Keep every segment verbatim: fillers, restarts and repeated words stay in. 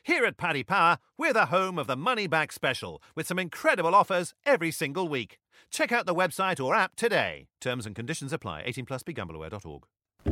Here at Paddy Power, we're the home of the Money Back Special, with some incredible offers every single week. Check out the website or app today. Terms and conditions apply. eighteen plus, be gamble aware dot org.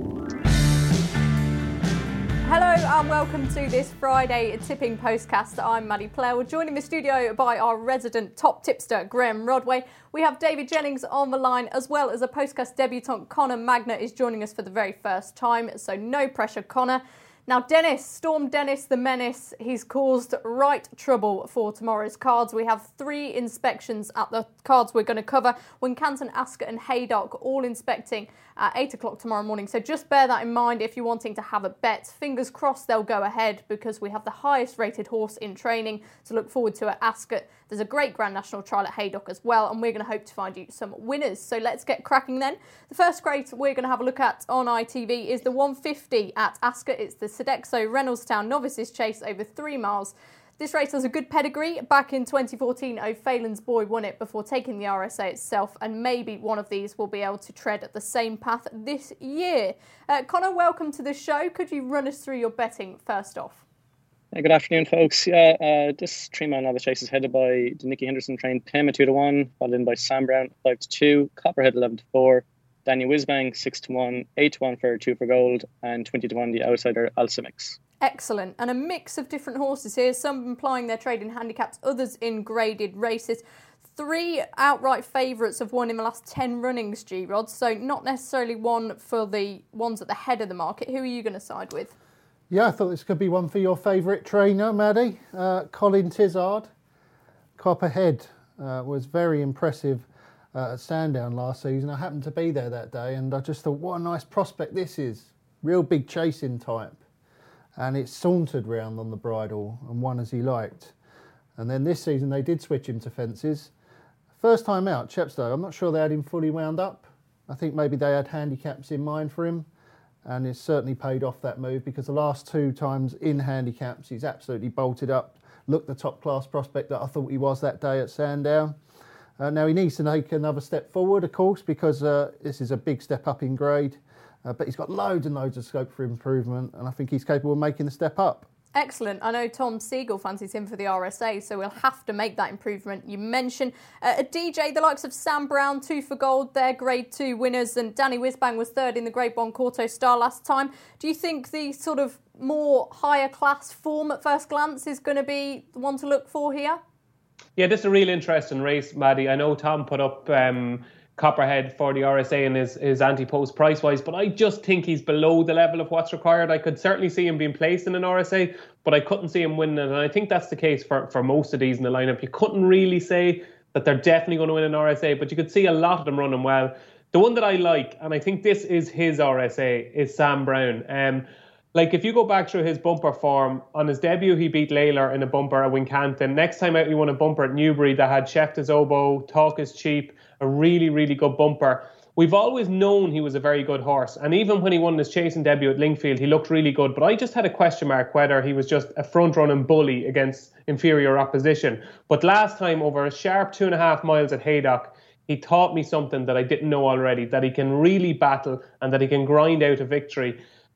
Hello and welcome to this Friday tipping postcast. I'm Maddie Plell, joining the studio by our resident top tipster, Graham Rodway. We have David Jennings on the line, as well as a postcast debutant, Conor Magna, is joining us for the very first time, so no pressure, Conor. Now, Dennis, Storm Dennis the Menace, he's caused right trouble for tomorrow's cards. We have three inspections at the cards we're going to cover. Wincanton, Ascot and Haydock all inspecting at eight o'clock tomorrow morning. So just bear that in mind if you're wanting to have a bet. Fingers crossed they'll go ahead, because we have the highest rated horse in training to look forward to at Ascot. There's a great Grand National trial at Haydock as well, and we're going to hope to find you some winners. So let's get cracking then. The first race we're going to have a look at on I T V is the one fifty at Ascot. It's the Sodexo Reynoldstown Novices Chase over three miles. This race has a good pedigree. Back in twenty fourteen, O'Phelan's Boy won it before taking the R S A itself, and maybe one of these will be able to tread at the same path this year. Uh, Conor, welcome to the show. Could you run us through your betting first off? Yeah, good afternoon, folks. Yeah, uh, this three-mile novice chase is headed by the Nicky Henderson trained Pema two to one, followed in by Sam Brown five to two, Copperhead eleven to four, Daniel Whizbang six to one, eight to one for Two for Gold, and twenty to one the outsider Alcemix. Excellent. And a mix of different horses here, some implying their trade in handicaps, others in graded races. Three outright favourites have won in the last ten runnings, G-Rod, so not necessarily one for the ones at the head of the market. Who are you going to side with? Yeah, I thought this could be one for your favourite trainer, Maddie. Uh, Colin Tizard. Copperhead uh, was very impressive uh, at Sandown last season. I happened to be there that day, and I just thought, what a nice prospect this is. Real big chasing type. And it sauntered round on the bridle and won as he liked. And then this season they did switch him to fences. First time out, Chepstow, I'm not sure they had him fully wound up. I think maybe they had handicaps in mind for him. And it's certainly paid off, that move, because the last two times in handicaps he's absolutely bolted up, looked the top class prospect that I thought he was that day at Sandown. Uh, now he needs to take another step forward, of course, because uh, this is a big step up in grade, uh, but he's got loads and loads of scope for improvement, and I think he's capable of making the step up. Excellent. I know Tom Siegel fancies him for the R S A, so we'll have to make that improvement. You mentioned uh, a D J, the likes of Sam Brown, Two for Gold, they're Grade two winners, and Danny Whizbang was third in the Grade one Quarto Star last time. Do you think the sort of more higher class form at first glance is going to be the one to look for here? Yeah, this is a real interesting race, Maddie. I know Tom put up um, Copperhead for the R S A in his, his anti-post price-wise, but I just think he's below the level of what's required. I could certainly see him being placed in an R S A, but I couldn't see him winning it, and I think that's the case for, for most of these in the lineup. You couldn't really say that they're definitely going to win an R S A, but you could see a lot of them running well. The one that I like, and I think this is his R S A, is Sam Brown. Um, Like, if you go back through his bumper form, on his debut, he beat Layler in a bumper at Wincanton. Next time out, he won a bumper at Newbury that had Chef is Oboe, Talk is Cheap, a really, really good bumper. We've always known he was a very good horse. And even when he won his chasing debut at Lingfield, he looked really good. But I just had a question mark whether he was just a front-running bully against inferior opposition. But last time, over a sharp two and a half miles at Haydock, he taught me something that I didn't know already, that he can really battle and that he can grind out a victory.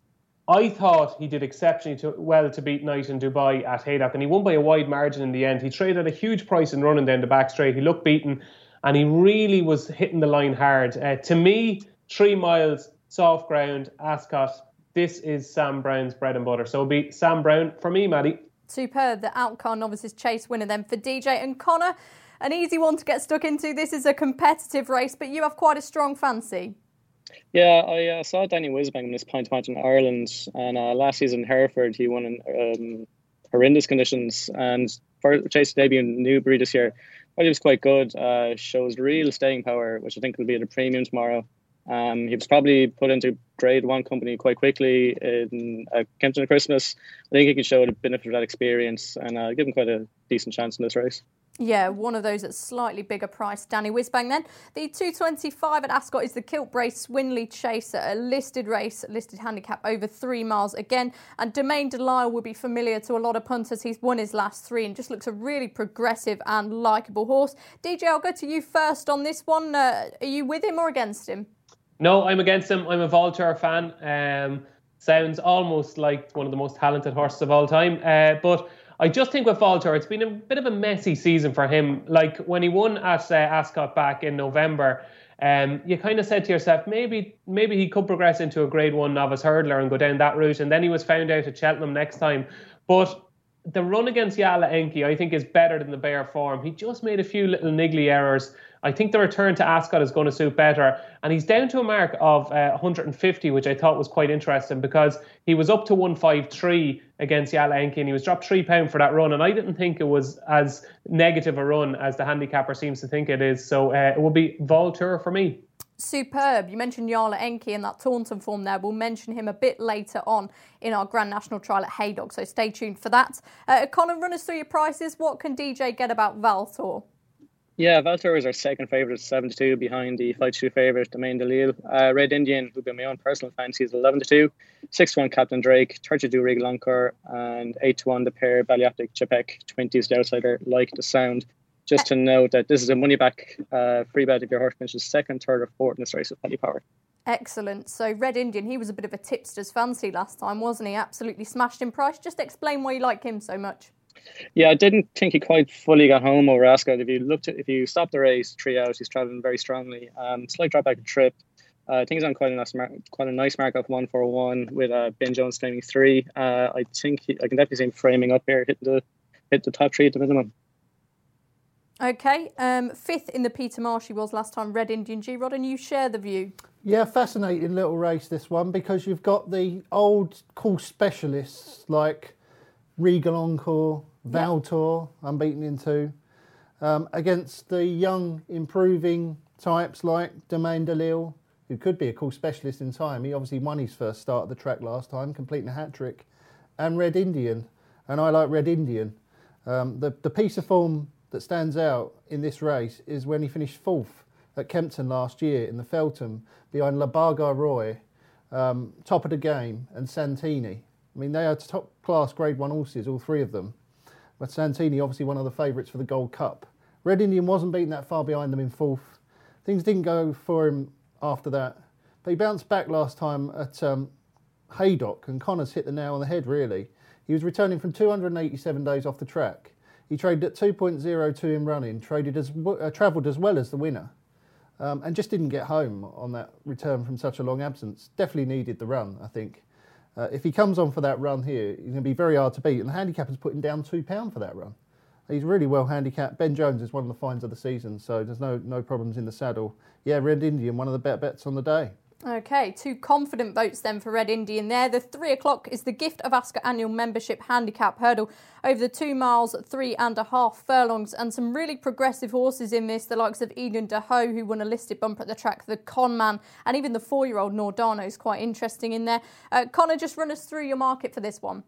I thought he did exceptionally to, well to beat Knight in Dubai at Haydock, and he won by a wide margin in the end. He traded a huge price in running down the back straight. He looked beaten, and he really was hitting the line hard. Uh, to me, three miles, soft ground, Ascot, this is Sam Brown's bread and butter. So it'll be Sam Brown for me, Maddie. Superb. The Outcar Novices Chase winner then for D J. And Conor, an easy one to get stuck into. This is a competitive race, but you have quite a strong fancy. Yeah, I uh, saw Danny Whizbang in this point match in Ireland, and uh, last season in Hereford he won in um, horrendous conditions, and for chase debut in Newbury this year, I thought he was quite good. Uh, shows real staying power, which I think will be at a premium tomorrow. Um, he was probably put into Grade one company quite quickly in uh, Kempton at Christmas. I think he can show the benefit of that experience, and uh, give him quite a decent chance in this race. Yeah, one of those at slightly bigger price. Danny Whizbang then. The two twenty-five at Ascot is the Kilt Brace Swinley Chase, a listed race, listed handicap over three miles again. And Domain Delisle will be familiar to a lot of punters. He's won his last three and just looks a really progressive and likeable horse. D J, I'll go to you first on this one. Uh, are you with him or against him? No, I'm against him. I'm a Voltaire fan. Um, sounds almost like one of the most talented horses of all time. Uh, but I just think with Vaulter, it's been a bit of a messy season for him. Like when he won at uh, Ascot back in November, um, you kind of said to yourself, maybe maybe he could progress into a grade one novice hurdler and go down that route. And then he was found out at Cheltenham next time. But the run against Jala Enki, I think, is better than the bare form. He just made a few little niggly errors. I think the return to Ascot is going to suit better. And he's down to a mark of uh, one hundred fifty, which I thought was quite interesting because he was up to one fifty-three against Jala Enki and he was dropped three pounds for that run. And I didn't think it was as negative a run as the handicapper seems to think it is. So uh, it will be Vaulter for me. Superb. You mentioned Jala Enki and that Taunton form there. We'll mention him a bit later on in our Grand National Trial at Haydock, so stay tuned for that. Uh, Conor, run us through your prices. What can D J get about Vaulter? Yeah, Vaulter is our second favourite, seven to two, behind the five to two favourite, Domaine de Lille. Uh, Red Indian, who've been my own personal fancy, is eleven to two, six to one Captain Drake, thirty to two Regal Encore, and eight to one the pair Baliatic Chepek, twenty is the outsider, Like the Sound. Just to note that this is a money back uh, free bet if your horse finishes second, third, or fourth in this race with Paddy Power. Excellent. So Red Indian, he was a bit of a tipster's fancy last time, wasn't he? Absolutely smashed in price. Just explain why you like him so much. Yeah, I didn't think he quite fully got home over Ascot. If you looked at, if you stop the race, three out, he's travelling very strongly. Um, slight drop back a trip. Uh, I think he's on quite a nice mark, quite a nice mark of one for one with uh, Ben Jones claiming three. Uh, I think he, I can definitely see him framing up here, hitting the hit the top three at the minimum. Okay, um, fifth in the Peter Marsh he was last time, Red Indian. G-Rod, and you share the view. Yeah, fascinating little race, this one, because you've got the old cool specialists like Regal Encore, Vaulter, unbeaten in two, um, against the young, improving types like Domaine de Lille, who could be a cool specialist in time. He obviously won his first start at the track last time, completing a hat-trick, and Red Indian. And I like Red Indian. Um, the, the piece of form that stands out in this race is when he finished fourth at Kempton last year in the Feltham behind La Barga Roy, um, top of the game, and Santini. I mean, they are top class grade one horses, all three of them. But Santini, obviously one of the favourites for the Gold Cup. Red Indian wasn't beaten that far behind them in fourth. Things didn't go for him after that. But he bounced back last time at um, Haydock, and Connor's hit the nail on the head, really. He was returning from two hundred eighty-seven days off the track. He traded at two point oh two in running, traded as uh, travelled as well as the winner, um, and just didn't get home on that return from such a long absence. Definitely needed the run, I think. Uh, if he comes on for that run here, he's going to be very hard to beat, and the handicapper's putting down two pounds for that run. He's really well handicapped. Ben Jones is one of the finds of the season, so there's no no problems in the saddle. Yeah, Red Indian, one of the better bets on the day. Okay, two confident votes then for Red Indian there. The three o'clock is the Gift of Ascot annual membership handicap hurdle over the two miles, three and a half furlongs, and some really progressive horses in this, the likes of Eden de Ho, who won a listed bumper at the track, the Con Man, and even the four-year-old Nordano is quite interesting in there. Uh, Connor, just run us through your market for this one.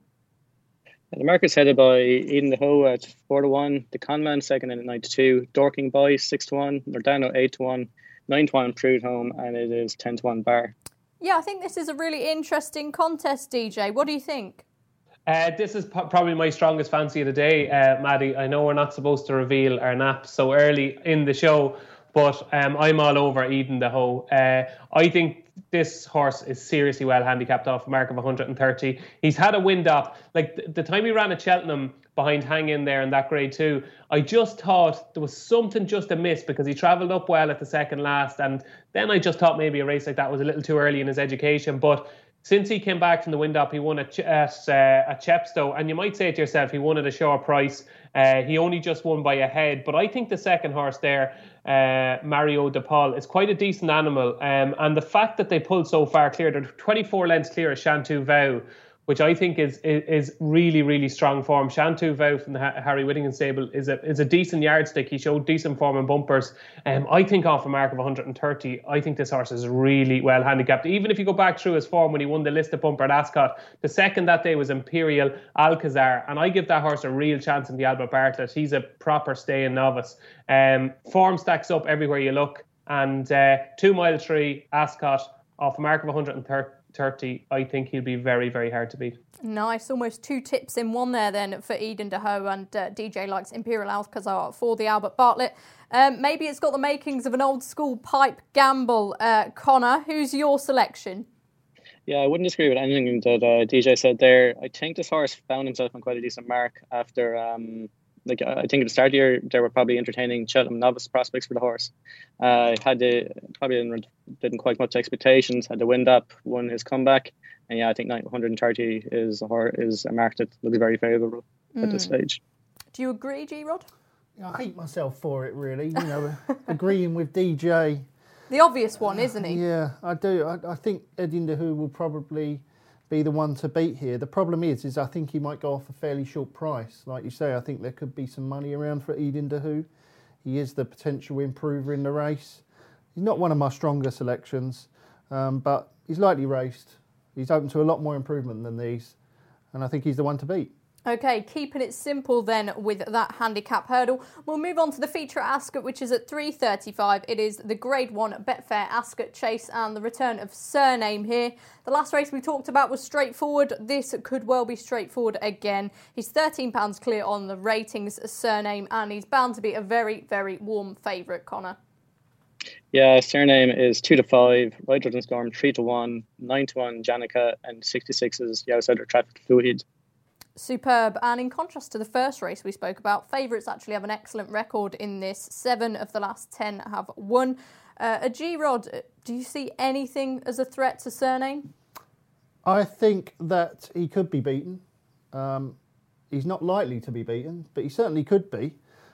The market's headed by Eden de Ho at four to one, the Con Man second in at nine to two, Dorking Boy six to one, Nordano eight to one, nine to one Prude Home, and it is ten to one Bar. Yeah, I think this is a really interesting contest, D J. What do you think? Uh, this is p- probably my strongest fancy of the day, uh, Maddie. I know we're not supposed to reveal our naps so early in the show, but um, I'm all over Eden de Ho. Uh, I think this horse is seriously well handicapped off a mark of one hundred thirty. He's had a wind up. Like the, the time he ran at Cheltenham behind Hang In There in that grade two, I just thought there was something just amiss because he travelled up well at the second last, and then I just thought maybe a race like that was a little too early in his education. But since he came back from the wind up, he won at, at, uh, at Chepstow, and you might say to yourself, he won at a short price. Uh, he only just won by a head, but I think the second horse there, uh, Mario de Paul, is quite a decent animal. Um, and the fact that they pulled so far clear, they're twenty-four lengths clear of Chantou Vow, which I think is, is is really, really strong form. Chantou Vow from the Harry Whittingham stable is a is a decent yardstick. He showed decent form in bumpers. Um, I think off a mark of one hundred thirty, I think this horse is really well handicapped. Even if you go back through his form when he won the listed bumper at Ascot, the second that day was Imperial Alcazar, and I give that horse a real chance in the Albert Bartlett. He's a proper staying novice. Um, form stacks up everywhere you look, and uh, two mile three Ascot off a mark of one hundred thirty, I think he'll be very, very hard to beat. Nice, almost two tips in one there then for Eden de Ho, and uh, D J likes Imperial Alcazar for the Albert Bartlett. Um, maybe it's got the makings of an old school pipe gamble. Uh, Connor, who's your selection? Yeah, I wouldn't disagree with anything that uh, D J said there. I think this horse found himself on quite a decent mark after, um, like I think at the start of the year, they were probably entertaining Cheltenham novice prospects for the horse. Uh, had the probably didn't, didn't quite much expectations. Had the wind up, won his comeback, and yeah, I think nine hundred thirty is a horse, is a mark that will be very favourable mm. at this stage. Do you agree, G Rod? I hate myself for it, really. You know, agreeing with D J. The obvious one, isn't he? Yeah, I do. I, I think Edindahu will probably be the one to beat here. The problem is, is I think he might go off a fairly short price. Like you say, I think there could be some money around for Edindahu. He is the potential improver in the race. He's not one of my stronger selections, um, but he's lightly raced. He's open to a lot more improvement than these, and I think he's the one to beat. Okay, keeping it simple then with that handicap hurdle. We'll move on to the feature at Ascot, which is at three thirty-five. It is the Grade one Betfair Ascot Chase and the return of Surname here. The last race we talked about was straightforward. This could well be straightforward again. He's thirteen pounds clear on the ratings, Surname, and he's bound to be a very, very warm favourite, Connor. Yeah, Surname is two to five, Rider and Storm three to one, nine to one Janica, and sixty-six is the outsider Traffic Fluid. Superb. And in contrast to the first race we spoke about, favourites actually have an excellent record in this. Seven of the last ten have won. Uh, a G-Rod, do you see anything as a threat to Surname? I think that he could be beaten. Um, he's not likely to be beaten, but he certainly could be.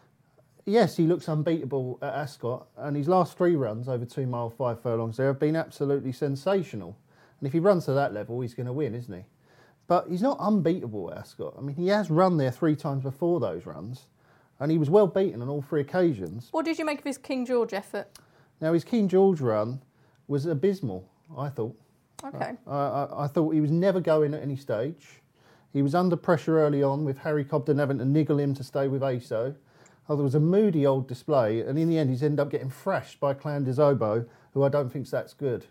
Yes, he looks unbeatable at Ascot, and his last three runs over two mile, five furlongs there have been absolutely sensational. And if he runs to that level, he's going to win, isn't he? But he's not unbeatable at Ascot. I mean, he has run there three times before those runs, and he was well beaten on all three occasions. What did you make of his King George effort? Now, his King George run was abysmal, I thought. Okay. I, I, I thought he was never going at any stage. He was under pressure early on with Harry Cobden having to niggle him to stay with A S O. Oh, there was a moody old display, and in the end he's ended up getting thrashed by Clan des Obeaux, who I don't think's that's good.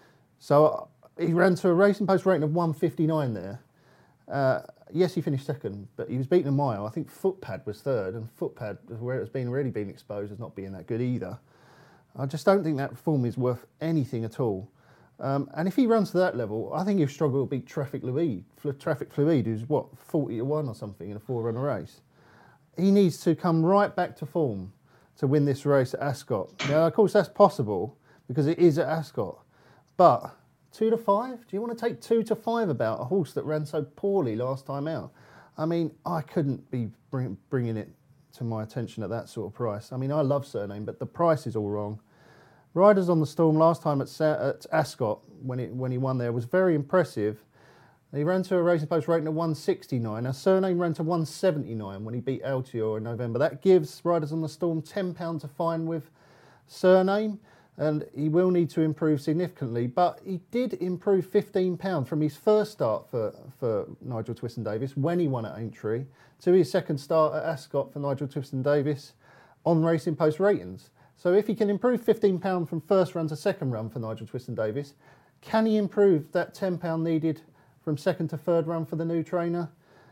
So he ran to a racing post rating of one fifty-nine there. Uh, yes, he finished second, but he was beaten a mile. I think Footpad was third, and Footpad, where it's been already been exposed as not being that good either. I just don't think that form is worth anything at all. Um, and if he runs to that level, I think he'll struggle to beat Traffic Fluid, Traffic Fluid, who's what, forty to one or something in a four-runner race. He needs to come right back to form to win this race at Ascot. Now, of course, that's possible because it is at Ascot. But two to five? Do you want to take two to five about a horse that ran so poorly last time out? I mean, I couldn't be bring, bringing it to my attention at that sort of price. I mean, I love Surname, but the price is all wrong. Riders on the Storm last time at, at Ascot, when, it, when he won there, was very impressive. He ran to a racing post rating of one sixty-nine. Now, Surname ran to one seventy-nine when he beat Altior in November. That gives Riders on the Storm ten pounds to fine with Surname, and he will need to improve significantly. But he did improve fifteen pounds from his first start for, for Nigel Twiston-Davies when he won at Aintree to his second start at Ascot for Nigel Twiston-Davies on racing post ratings. So if he can improve fifteen pounds from first run to second run for Nigel Twiston-Davies, can he improve that ten pounds needed from second to third run for the new trainer?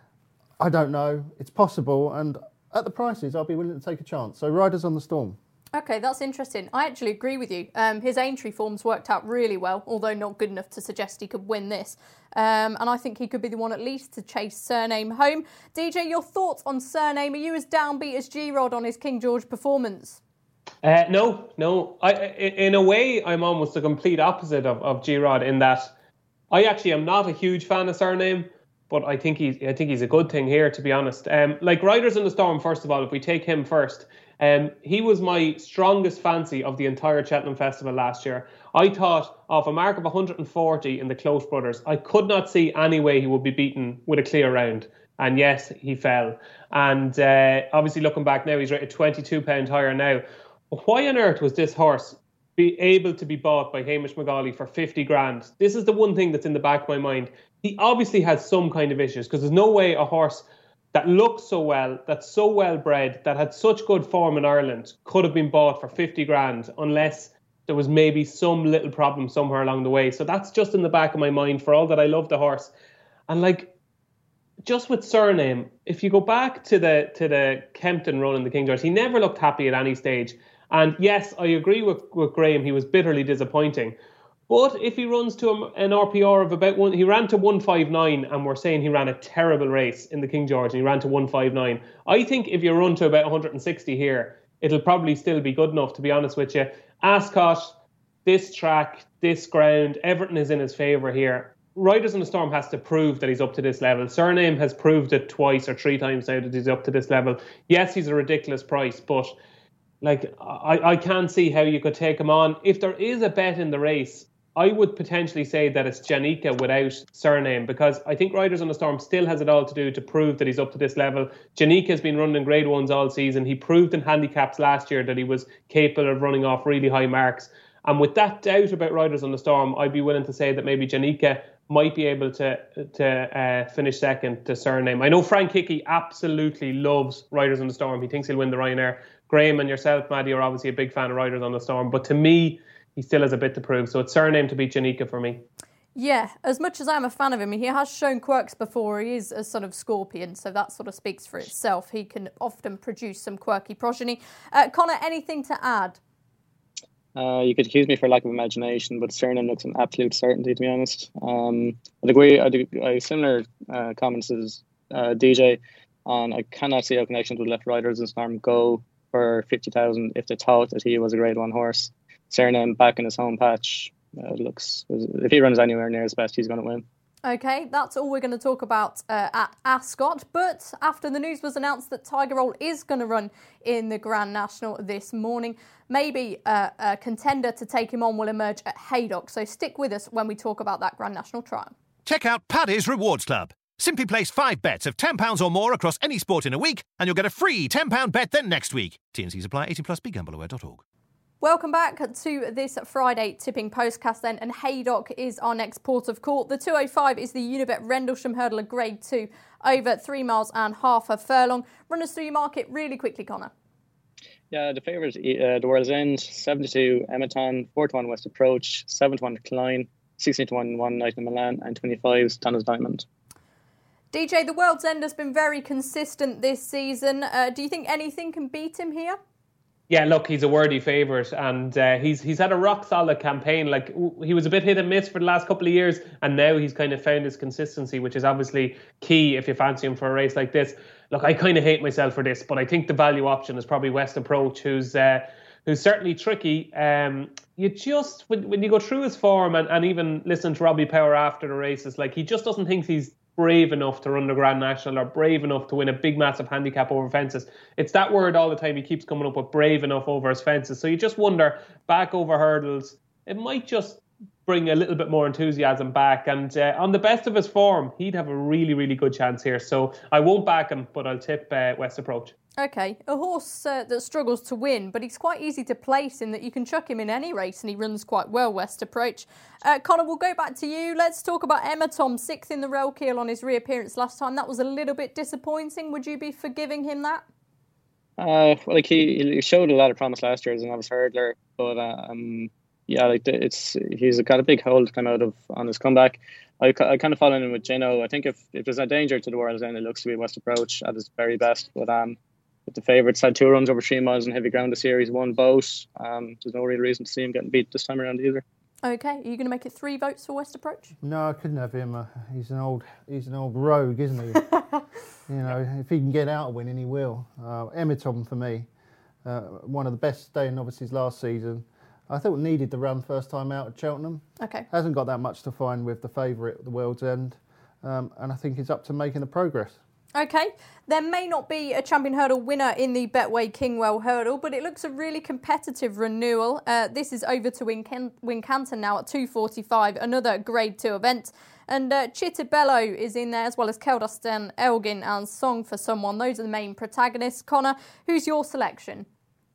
I don't know. It's possible, and at the prices, I'll be willing to take a chance. So Riders on the Storm. Okay, that's interesting. I actually agree with you. Um, his Aintree form's worked out really well, although not good enough to suggest he could win this. Um, and I think he could be the one at least to chase Surname home. D J, your thoughts on Surname? Are you as downbeat as G-Rod on his King George performance? Uh, no, no. I, in a way, I'm almost the complete opposite of, of G-Rod in that I actually am not a huge fan of Surname, but I think he's I think he's a good thing here, to be honest. Um, like Riders in the Storm, first of all, if we take him first, um, he was my strongest fancy of the entire Cheltenham Festival last year. I thought of a mark of one hundred forty in the Close Brothers, I could not see any way he would be beaten with a clear round. And yes, he fell. And uh, obviously looking back now, he's rated twenty-two pounds higher now. Why on earth was this horse be able to be bought by Hamish McGauley for fifty grand? This is the one thing that's in the back of my mind. He obviously has some kind of issues, because there's no way a horse that looks so well, that's so well bred, that had such good form in Ireland could have been bought for fifty grand unless there was maybe some little problem somewhere along the way. So that's just in the back of my mind, for all that I love the horse. And like, just with Surname, if you go back to the to the Kempton run in the King George, he never looked happy at any stage. And yes, I agree with, with Graham, he was bitterly disappointing. But if he runs to a, an R P R of about one, he ran to one fifty-nine, and we're saying he ran a terrible race in the King George, and he ran to one fifty-nine. I think if you run to about one hundred sixty here, it'll probably still be good enough, to be honest with you. Ascot, this track, this ground, everything is in his favour here. Riders on the Storm has to prove that he's up to this level. Surname has proved it twice or three times now that he's up to this level. Yes, he's a ridiculous price, but like I, I can't see how you could take him on. If there is a bet in the race, I would potentially say that it's Janica without Surname, because I think Riders on the Storm still has it all to do to prove that he's up to this level. Janica has been running in grade ones all season. He proved in handicaps last year that he was capable of running off really high marks. And with that doubt about Riders on the Storm, I'd be willing to say that maybe Janica might be able to to uh, finish second to Surname. I know Frank Hickey absolutely loves Riders on the Storm. He thinks he'll win the Ryanair. Graham and yourself, Maddie, are obviously a big fan of Riders on the Storm. But to me, he still has a bit to prove. So it's Surname to beat Janica for me. Yeah, as much as I'm a fan of him, he has shown quirks before. He is a sort of scorpion, so that sort of speaks for itself. He can often produce some quirky progeny. Uh, Connor, anything to add? Uh, you could accuse me for lack of imagination, but Surname looks an absolute certainty, to be honest. Um, I agree. I do I similar uh, comments as uh, D J on. I cannot see how Connections would let Riders and Storm go for fifty thousand if they thought that he was a Grade One horse. Surname back in his home patch. Uh, looks if he runs anywhere near his best, he's going to win. Okay, that's all we're going to talk about uh, at Ascot. But after the news was announced that Tiger Roll is going to run in the Grand National this morning, maybe uh, a contender to take him on will emerge at Haydock. So stick with us when we talk about that Grand National trial. Check out Paddy's Rewards Club. Simply place five bets of ten pounds or more across any sport in a week, and you'll get a free ten pounds bet then next week. T and C's apply. eighteen plus. Be gamble aware dot org. Welcome back to this Friday tipping postcast then, and Haydock is our next port of call. The two oh five is the Unibet Rendlesham Hurdle of Grade two, over three miles and half a furlong. Run us through your market really quickly, Connor. Yeah, the favourite, uh, the World's End, seven to two Ematon, four to one West Approach, seven to one Klein, sixteen to one One Night in Milan, and twenty-five is Donna's Diamond. D J, the World's End has been very consistent this season. Uh, do you think anything can beat him here? Yeah, look, he's a worthy favourite, and uh, he's he's had a rock solid campaign. Like, he was a bit hit and miss for the last couple of years, and now he's kind of found his consistency, which is obviously key if you fancy him for a race like this. Look, I kind of hate myself for this, but I think the value option is probably West Approach, who's uh, who's certainly tricky. Um, you just when when you go through his form and, and even listen to Robbie Power after the races, like, he just doesn't think he's brave enough to run the Grand National or brave enough to win a big massive handicap over fences. It's that word all the time he keeps coming up with, brave enough over his fences. So you just wonder, back over hurdles, it might just bring a little bit more enthusiasm back. And uh, on the best of his form, he'd have a really, really good chance here. So I won't back him, but I'll tip uh, West Approach. Okay, a horse uh, that struggles to win, but he's quite easy to place in that you can chuck him in any race and he runs quite well, West Approach. Uh, Connor, we'll go back to you. Let's talk about Emma Tom, sixth in the Relkeel on his reappearance last time. That was a little bit disappointing. Would you be forgiving him that? Uh, well, like he, he showed a lot of promise last year as an novice hurdler, but um, yeah, like it's he's got a big hole to come out of on his comeback. I, I kind of fall in with Gino. I think if, if there's a danger to the World's End, it looks to be West Approach at his very best. But um, if the favourites had two runs over three miles in heavy ground this year, he's won both. Um, there's no real reason to see him getting beat this time around either. Okay, are you going to make it three votes for West Approach? No, I couldn't have him. Uh, he's an old, he's an old rogue, isn't he? You know, if he can get out of winning, he will. Uh, Emiton for me, uh, one of the best staying novices last season. I thought needed the run first time out at Cheltenham. Okay. Hasn't got that much to find with the favourite at the World's End, um, and I think he's up to making the progress. Okay. There may not be a champion hurdle winner in the Betway Kingwell hurdle, but it looks a really competitive renewal. Uh, this is over to Wincan- Wincanton now at two forty-five, another Grade two event. And uh, Chittabello is in there, as well as Keldastan, Elgin and Song for Someone. Those are the main protagonists. Connor, who's your selection?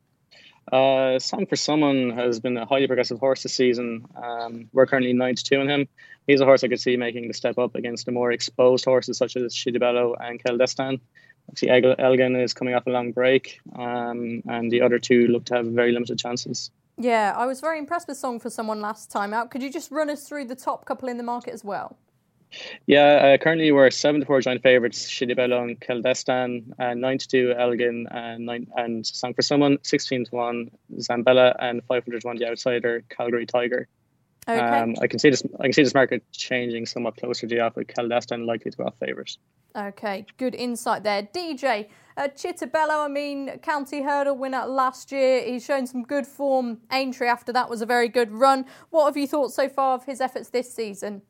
Uh, Song for Someone has been a highly progressive horse this season. Um, we're currently nine to two on him. He's a horse I could see making the step up against the more exposed horses such as Chittabello and Keldastan. Obviously, Elgin is coming off a long break, um, and the other two look to have very limited chances. Yeah, I was very impressed with Song for Someone last time out. Could you just run us through the top couple in the market as well? Yeah, uh, currently we're seven to four joint favourites, Chittabello and Keldastan, uh, nine to two Elgin and nine and Song for Someone, sixteen to one Zambella, and five hundred to one the outsider Calgary Tiger. Okay. Um, I can see this. I can see this market changing somewhat closer to the off, with Caldestin likely to go off favourite. Okay, good insight there. D J, uh, Chittobello, I mean, county hurdle winner last year. He's shown some good form. Aintree after that was a very good run. What have you thought so far of his efforts this season?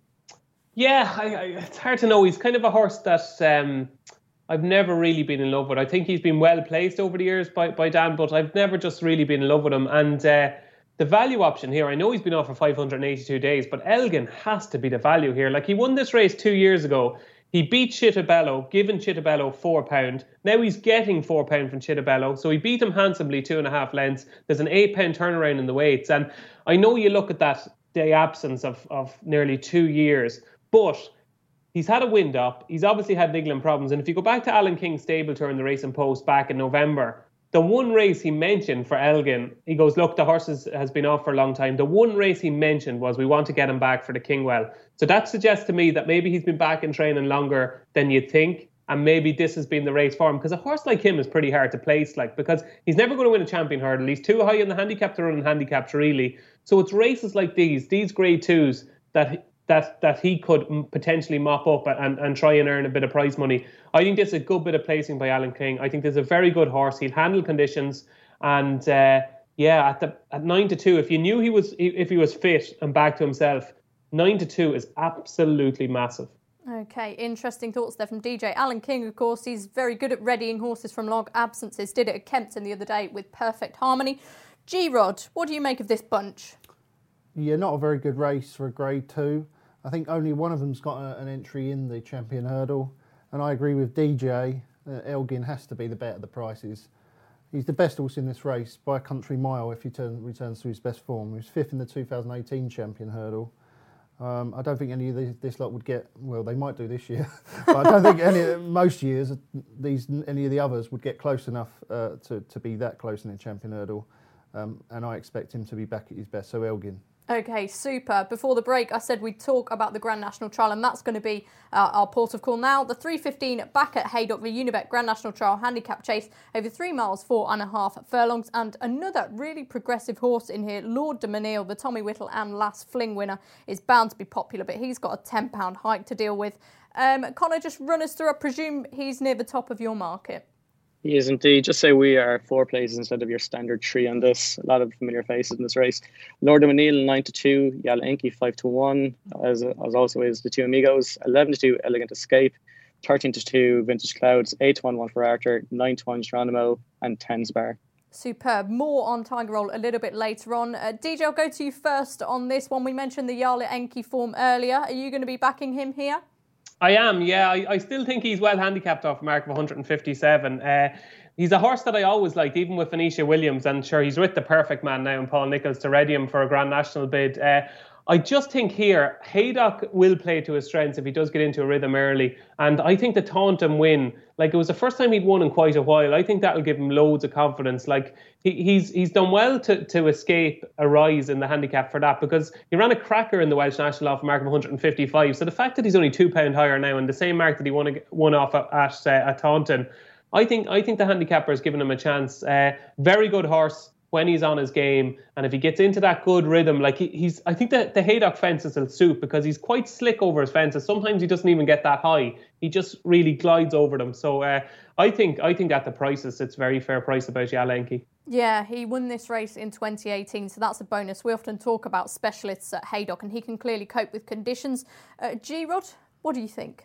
Yeah, I, I, it's hard to know. He's kind of a horse that um, I've never really been in love with. I think he's been well placed over the years by, by Dan, but I've never just really been in love with him. And uh, the value option here, I know he's been off for five hundred eighty-two days, but Elgin has to be the value here. Like, he won this race two years ago. He beat Chittobello, giving Chittobello four pound. Now he's getting four pound from Chittobello. So he beat him handsomely, two and a half lengths. There's an eight pound turnaround in the weights. And I know you look at that, the absence of, of nearly two years, but he's had a wind up. He's obviously had niggling problems. And if you go back to Alan King's stable tour in the Racing Post back in November, the one race he mentioned for Elgin, he goes, look, the horse has, has been off for a long time. The one race he mentioned was, we want to get him back for the Kingwell. So that suggests to me that maybe he's been back in training longer than you'd think. And maybe this has been the race for him. Because a horse like him is pretty hard to place, like, because he's never going to win a champion hurdle. He's too high in the handicap to run in handicaps, really. So it's races like these, these grade twos, that that that he could potentially mop up and, and try and earn a bit of prize money. I think this is a good bit of placing by Alan King. I think there's a very good horse. He'll handle conditions, and uh, yeah, at the at nine to two, if you knew he was if he was fit and back to himself, nine to two is absolutely massive. Okay, interesting thoughts there from D J. Alan King, of course, he's very good at readying horses from long absences. Did it at Kempton the other day with Perfect Harmony. G-Rod, what do you make of this bunch? Yeah, not a very good race for a grade two. I think only one of them's got a, an entry in the champion hurdle. And I agree with D J. Uh, Elgin has to be the bet at the prices. He's the best horse in this race by a country mile if he turn, returns to his best form. He was fifth in the two thousand eighteen champion hurdle. Um, I don't think any of these, this lot would get, well, they might do this year, but I don't think any most years these any of the others would get close enough uh, to, to be that close in the champion hurdle. Um, and I expect him to be back at his best. So Elgin. Okay, super. Before the break, I said we'd talk about the Grand National Trial, and that's going to be uh, our port of call now. The three fifteen back at Haydock, the Unibet Grand National Trial handicap chase over three miles, four and a half furlongs, and another really progressive horse in here, Lord de Menil, the Tommy Whittle and Last Fling winner, is bound to be popular, but he's got a ten pound hike to deal with. Um, Connor, just run us through. I presume he's near the top of your market. He is indeed. Just say we are four places instead of your standard three on this. A lot of familiar faces in this race. Lord O'Neill nine to two, Yal Enki five to one, as as also is the two Amigos. Eleven to two, Elegant Escape. Thirteen to two, Vintage Clouds. Eight to one, One for Archer. Nine to one, Geronimo, and Ten's Bar. Superb. More on Tiger Roll a little bit later on. Uh, D J, I'll go to you first on this one. We mentioned the Jarle Enki form earlier. Are you going to be backing him here? I am, yeah. I, I still think he's well handicapped off a mark of one fifty-seven. Uh, he's a horse that I always liked, even with Venetia Williams. And sure, he's with the perfect man now in Paul Nicholls to ready him for a Grand National bid. Uh, I just think here, Haydock will play to his strengths if he does get into a rhythm early. And I think the Taunton win, like it was the first time he'd won in quite a while. I think that'll give him loads of confidence. Like he, he's he's done well to, to escape a rise in the handicap for that, because he ran a cracker in the Welsh National off a mark of one fifty-five. So the fact that he's only two pound higher now and the same mark that he won, won off at, at, uh, at Taunton, I think I think the handicapper has given him a chance. Uh, very good horse when he's on his game, and if he gets into that good rhythm, like he, he's, I think that the Haydock fences will suit because he's quite slick over his fences. Sometimes he doesn't even get that high; he just really glides over them. So uh, I think, I think at the prices, it's very fair price about Jarle Enki. Yeah, he won this race in twenty eighteen, so that's a bonus. We often talk about specialists at Haydock, and he can clearly cope with conditions. Uh, G-Rod, what do you think?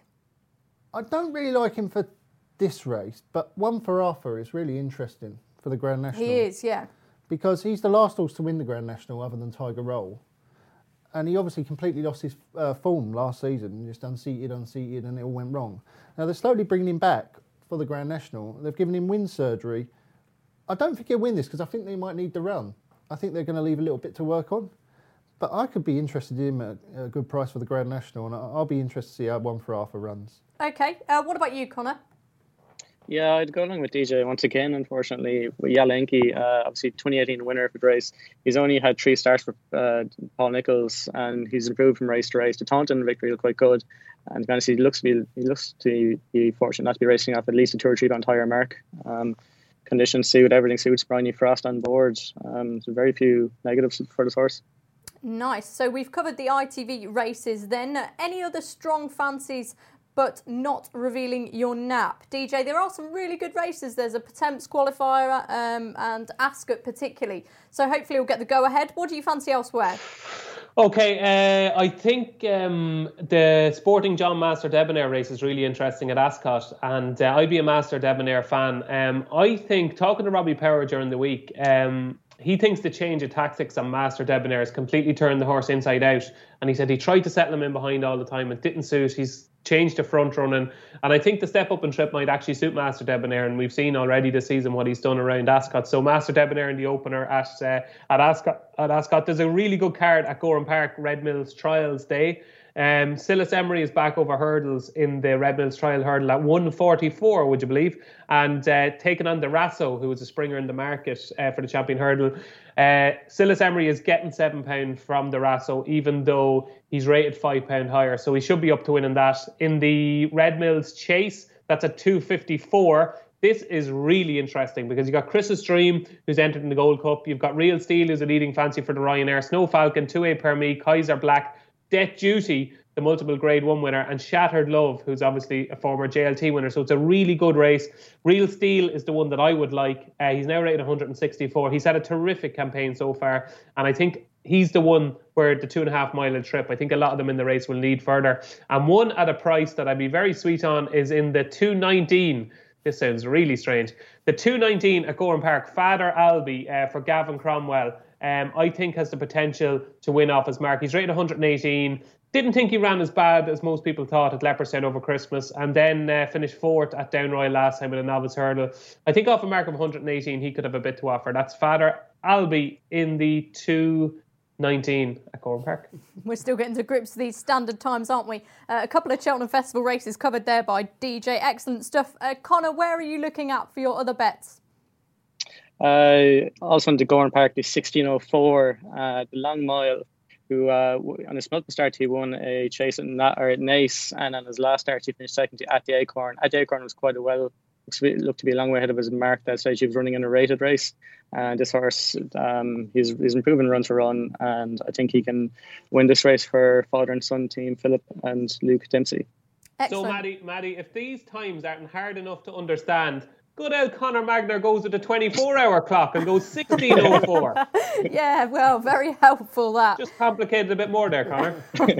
I don't really like him for this race, but One for Arthur is really interesting for the Grand National. He is, yeah. Because he's the last horse to win the Grand National other than Tiger Roll. And he obviously completely lost his uh, form last season, just unseated, unseated, and it all went wrong. Now they're slowly bringing him back for the Grand National. They've given him wind surgery. I don't think he'll win this because I think they might need the run. I think they're going to leave a little bit to work on. But I could be interested in him at a good price for the Grand National, and I'll be interested to see how One for Arthur runs. Okay, uh, what about you, Connor? Yeah, I'd go along with D J once again, unfortunately. With Jarle Enki, uh, obviously twenty eighteen winner of the race. He's only had three starts for uh, Paul Nicholls, and he's improved from race to race. The Taunton victory looked quite good. And to be honest, he looks to be, he looks to be fortunate not to be racing off at least a two or three pound higher mark. Um, conditions suit, everything suits. Bryony Frost on board. Um, so very few negatives for this horse. Nice. So we've covered the I T V races then. Any other strong fancies but not revealing your nap? D J, there are some really good races. There's a Pertemps qualifier um, and Ascot particularly. So hopefully we'll get the go-ahead. What do you fancy elsewhere? Okay, uh, I think um, the Sporting John Master Debonair race is really interesting at Ascot, and uh, I'd be a Master Debonair fan. Um, I think, talking to Robbie Power during the week, um, he thinks the change of tactics on Master Debonair has completely turned the horse inside out, and he said he tried to settle him in behind all the time. It didn't suit. He's changed to front running, and I think the step up and trip might actually suit Master Debonair, and we've seen already this season what he's done around Ascot. So Master Debonair in the opener at uh, at Ascot. At Ascot, there's a really good card at Gorham Park Red Mills Trials Day. Um, Silas Emery is back over hurdles in the Red Mills Trial Hurdle at one forty-four, would you believe? And uh, taking on the Rasso, who was a springer in the market uh, for the Champion Hurdle. Uh, Silas Emery is getting seven pounds from the Rasso, even though he's rated five pounds higher. So he should be up to winning that. In the Red Mills Chase, that's at two fifty-four. This is really interesting because you've got Chris's Dream, who's entered in the Gold Cup. You've got Real Steel, who's a leading fancy for the Ryanair. Snow Falcon, two A Permis, Kaiser Black, Death Duty, the multiple grade one winner, and Shattered Love, who's obviously a former J L T winner. So it's a really good race. Real Steel is the one that I would like. Uh, he's now rated one sixty-four. He's had a terrific campaign so far, and I think he's the one where the two and a half mile trip, I think a lot of them in the race will lead further. And one at a price that I'd be very sweet on is in the two nineteen. This sounds really strange. The two nineteen at Gorham Park, Father Albie uh, for Gavin Cromwell. Um, I think has the potential to win off his mark. He's rated one eighteen. Didn't think he ran as bad as most people thought at Leopardstown over Christmas, and then uh, finished fourth at Downroyal last time with a novice hurdle. I think off a mark of one eighteen, he could have a bit to offer. That's Father Albie in the two nineteen at Gorham Park. We're still getting to grips with these standard times, aren't we? Uh, a couple of Cheltenham Festival races covered there by D J. Excellent stuff. Uh, Connor, where are you looking at for your other bets? Uh, also on the Gorham Park, the sixteen oh four, uh, the long mile, who uh, on his multiple start he won a chase at, Na- or at Naas, and on his last start he finished second at the Acorn. At the Acorn was quite a well, looked to be a long way ahead of his mark that stage. He was running in a rated race, and this horse, um, he's, he's improving run to run, and I think he can win this race for father and son team, Philip and Luke Dempsey. Excellent. So Maddie, Maddie, if these times aren't hard enough to understand, good old Conor Magner goes with a twenty-four hour clock and goes sixteen oh four. Yeah, well, very helpful that. Just complicated a bit more there, Conor.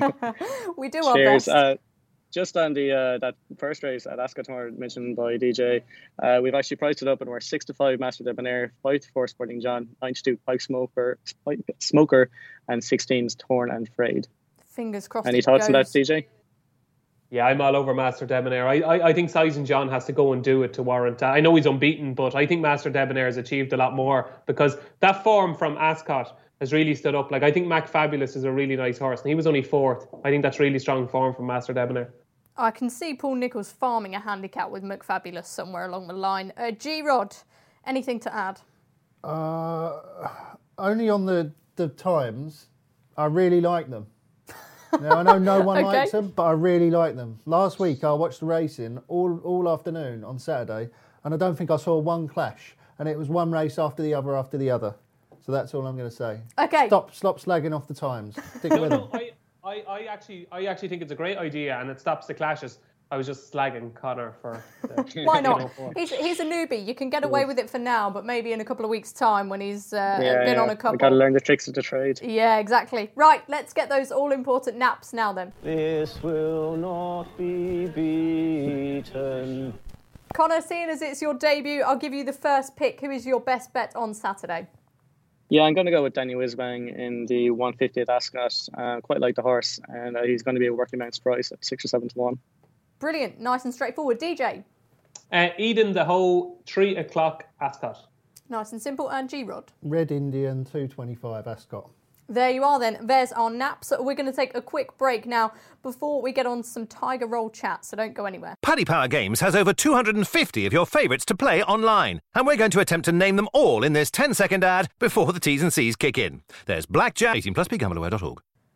We do our Cheers. best. Uh, just on the uh, that first race at Ascot mentioned by D J, uh, we've actually priced it up, and we're six to five Master Debonair, five to four Sporting John, nine to two Pike Smoker, Pike Smoker, and sixteens Torn and Frayed. Fingers crossed. Any thoughts on that, D J? Yeah, I'm all over Master Debonair. I, I, I think Sizen John has to go and do it to warrant that. I know he's unbeaten, but I think Master Debonair has achieved a lot more because that form from Ascot has really stood up. Like, I think Mac Fabulous is a really nice horse, and he was only fourth. I think that's really strong form from Master Debonair. I can see Paul Nicholls farming a handicap with McFabulous somewhere along the line. Uh, G-Rod, anything to add? Uh, only on the, the times. I really like them. Now, I know no one Okay. likes them, but I really like them. Last week, I watched the racing all, all afternoon on Saturday, and I don't think I saw one clash. And it was one race after the other after the other. So that's all I'm going to say. Okay. Stop, stop slagging off the times. Stick No, with no, them. I, I, I actually, I actually think it's a great idea, and it stops the clashes. I was just slagging Conor for. The, Why not? He's, he's a newbie. You can get away with it for now, but maybe in a couple of weeks' time when he's uh, Yeah, been yeah. on a couple. We've got to learn the tricks of the trade. Yeah, exactly. Right, let's get those all-important naps now then. This will not be beaten. Connor, seeing as it's your debut, I'll give you the first pick. Who is your best bet on Saturday? Yeah, I'm going to go with Danny Wisbang in the one fifty at Ascot. Uh, quite like the horse, and uh, he's going to be a working man's price at six or seven to one. Brilliant. Nice and straightforward. D J? Uh, Eden the Hoe, three o'clock Ascot. Nice and simple. And G-Rod? Red Indian, two twenty-five Ascot. There you are then. There's our naps. We're going to take a quick break now before we get on to some Tiger Roll chat, so don't go anywhere. Paddy Power Games has over two hundred fifty of your favourites to play online, and we're going to attempt to name them all in this ten second ad before the T's and C's kick in. There's Blackjack, eighteen plus, be gamble aware dot org.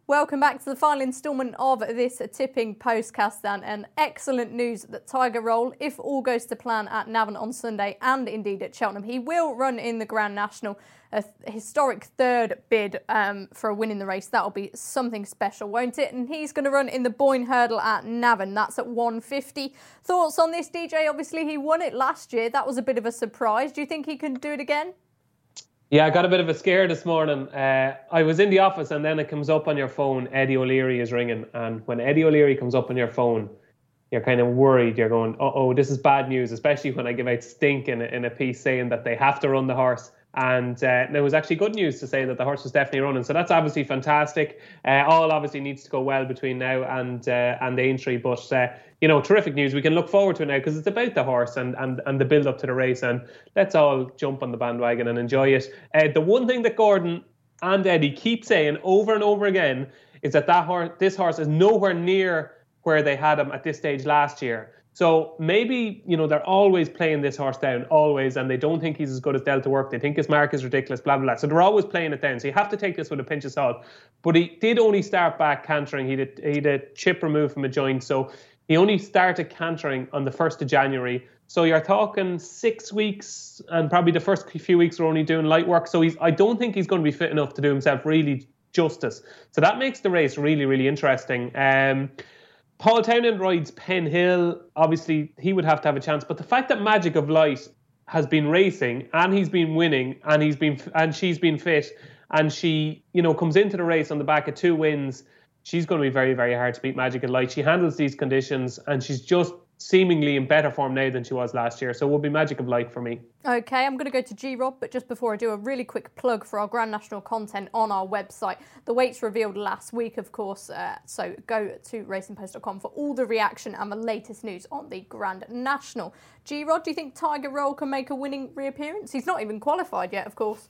Welcome back to the final instalment of this tipping postcast then, and excellent news that Tiger Roll, if all goes to plan at Navan on Sunday and indeed at Cheltenham, he will run in the Grand National, a th- historic third bid um, for a win in the race. That'll be something special, won't it? And he's going to run in the Boyne Hurdle at Navan. That's at one fifty. Thoughts on this, D J? Obviously he won it last year. That was a bit of a surprise. Do you think he can do it again? Yeah, I got a bit of a scare this morning. Uh, I was in the office and then it comes up on your phone, Eddie O'Leary is ringing. And when Eddie O'Leary comes up on your phone, you're kind of worried. You're going, uh-oh, this is bad news, especially when I give out stink in a, in a piece saying that they have to run the horse. And uh, there was actually good news to say that the horse was definitely running. So that's obviously fantastic. Uh, all obviously needs to go well between now and uh, and Aintree. But, uh, you know, terrific news. We can look forward to it now because it's about the horse and, and, and the build up to the race. And let's all jump on the bandwagon and enjoy it. Uh, the one thing that Gordon and Eddie keep saying over and over again is that, that horse, this horse is nowhere near where they had him at this stage last year. So maybe, you know, they're always playing this horse down, always, and they don't think he's as good as Delta Work. They think his mark is ridiculous, blah, blah, blah. So they're always playing it down. So you have to take this with a pinch of salt. But he did only start back cantering. He did, he did a chip removed from a joint. So he only started cantering on the first of January. So you're talking six weeks, and probably the first few weeks are only doing light work. So he's, I don't think he's going to be fit enough to do himself really justice. So that makes the race really, really interesting. Um... Paul Townend rides Penn Hill. Obviously, he would have to have a chance. But the fact that Magic of Light has been racing and he's been winning and he's been and she's been fit and she, you know, comes into the race on the back of two wins, she's going to be very, very hard to beat Magic of Light. She handles these conditions and she's just seemingly in better form now than she was last year. So it will be Magic of Light for me. Okay, I'm going to go to G-Rob, but just before I do, a really quick plug for our Grand National content on our website. The weights revealed last week, of course, uh, so go to racing post dot com for all the reaction and the latest news on the Grand National. G-Rod, do you think Tiger Roll can make a winning reappearance? He's not even qualified yet, of course.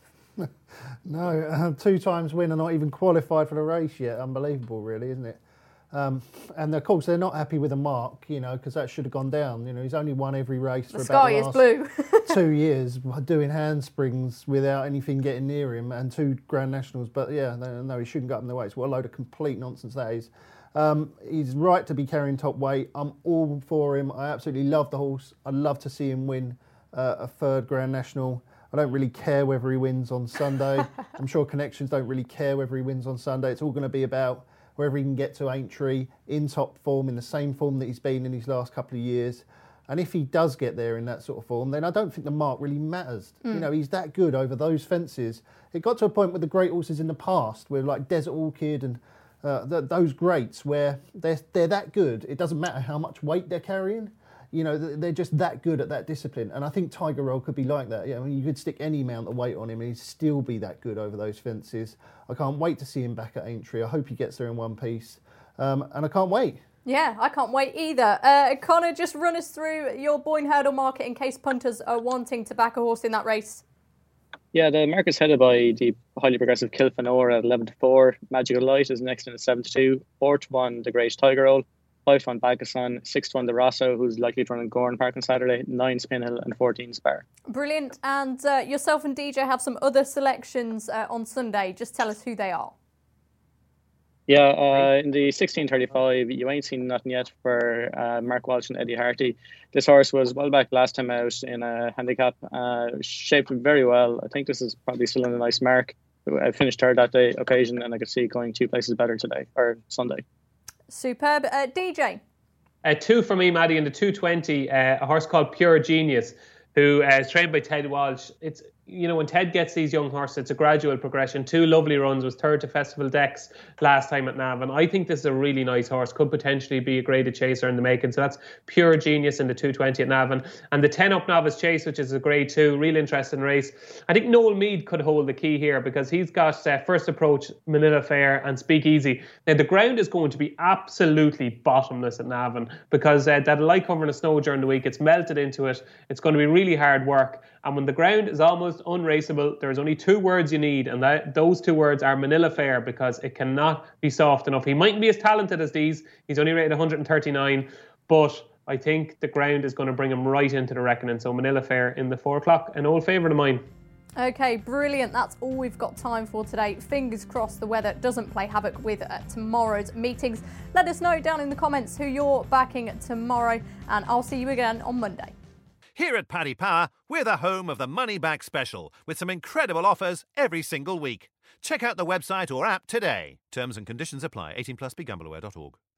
No, uh, two times winner, not even qualified for the race yet. Unbelievable, really, isn't it? Um, and of course, they're not happy with the mark, you know, because that should have gone down. You know, he's only won every race the for sky about the is last blue. two years, doing handsprings without anything getting near him, and two Grand Nationals. But yeah, no, no he shouldn't go up in the weights. What a load of complete nonsense that is. Um, he's right to be carrying top weight. I'm all for him. I absolutely love the horse. I'd love to see him win uh, a third Grand National. I don't really care whether he wins on Sunday. I'm sure Connections don't really care whether he wins on Sunday. It's all going to be about wherever he can get to Aintree in top form, in the same form that he's been in his last couple of years. And if he does get there in that sort of form, then I don't think the mark really matters. Mm. You know, he's that good over those fences. It got to a point with the great horses in the past, with like Desert Orchid and uh, th- those greats, where they're, they're that good. It doesn't matter how much weight they're carrying. You know, they're just that good at that discipline. And I think Tiger Roll could be like that. You know, you could stick any amount of weight on him and he'd still be that good over those fences. I can't wait to see him back at Aintree. I hope he gets there in one piece. Um, and I can't wait. Yeah, I can't wait either. Uh, Connor, just run us through your Boyne Hurdle market in case punters are wanting to back a horse in that race. Yeah, the market's headed by the highly progressive Kilfenora at eleven to four. Magic of Light is next in at seven to two. four to one, the Great Tiger Roll. five to one, Baggason. six to one, the Rosso, who's likely to run in Gorn Park on Saturday. nine, Spin Hill, and fourteen, Spar. Brilliant. And uh, yourself and D J have some other selections uh, on Sunday. Just tell us who they are. Yeah, uh, in the sixteen thirty-five, you ain't seen nothing yet for uh, Mark Walsh and Eddie Harty. This horse was well back last time out in a handicap, uh, shaped very well. I think this is probably still in a nice mark. I finished third that day occasion, and I could see going two places better today, or Sunday. Superb. Uh, D J? Uh, two for me, Maddie, in the two twenty, uh, a horse called Pure Genius, who uh, is trained by Ted Walsh. It's, you know, when Ted gets these young horses, it's a gradual progression. Two lovely runs, was third to Festival Dex last time at Navan. I think this is a really nice horse, could potentially be a graded chaser in the making. So that's Pure Genius in the two twenty at Navan. And the ten up Novice Chase, which is a grade two, real interesting race. I think Noel Meade could hold the key here because he's got uh, First Approach, Manila Fair and Speakeasy. Now the ground is going to be absolutely bottomless at Navan because uh, that'll like covering the snow during the week. It's melted into it. It's going to be really hard work. And when the ground is almost unraceable, there's only two words you need, and that, those two words are Manila Fair, because it cannot be soft enough. He mightn't be as talented as these. He's only rated one thirty-nine, but I think the ground is going to bring him right into the reckoning. So Manila Fair in the four o'clock, an old favourite of mine. Okay, brilliant. That's all we've got time for today. Fingers crossed the weather doesn't play havoc with uh, tomorrow's meetings. Let us know down in the comments who you're backing tomorrow, and I'll see you again on Monday. Here at Paddy Power, we're the home of the Money Back Special, with some incredible offers every single week. Check out the website or app today. Terms and conditions apply. eighteen plus, be gamble aware dot org.